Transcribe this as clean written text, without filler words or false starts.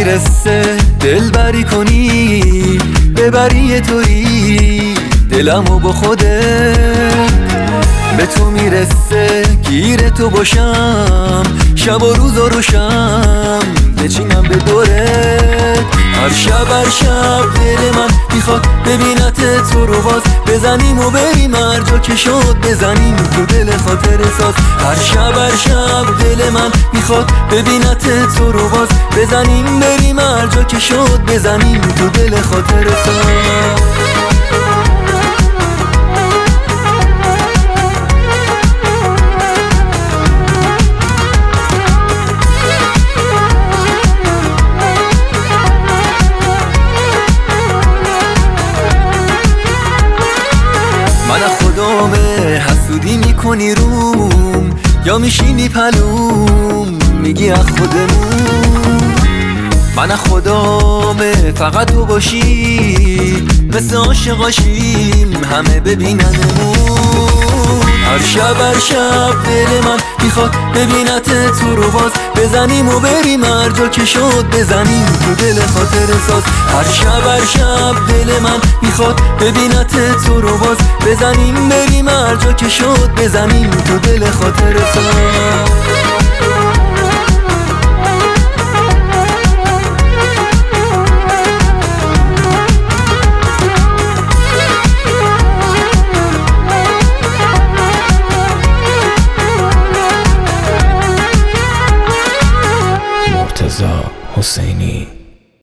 میرسه دلبری کنی، ببری تویی دلمو با خودت. به تو میرسه گیر تو باشم، شب و روز و روشم بچینم به دورت. هر شب دل من میخواد ببینت تو رو باز، بزنیم و بریم هر جا که شد، بزنیم تو دل خاطر ساز. هر شب دل من میخواد ببینت تو رو باز، بزنیم بریم هر جا که شد، بزنیم تو دل خاطر ساز. من خدامه حسودی میکنی روم، یا میشینی پلوم میگی از خودمون. من خدامه فقط تو باشی، مثل عاشقاشیم همه ببیننمون. هر شب دل من میخواد ببینت تو رو باز، بزنیم و بریم هر جا که شد، بزنیم تو دل خاطر ساز. هر شب دل من میخواد ببینت تو رو باز، بزنیم بریم هر جا که شد، بزنیم تو دل خاطر ساز.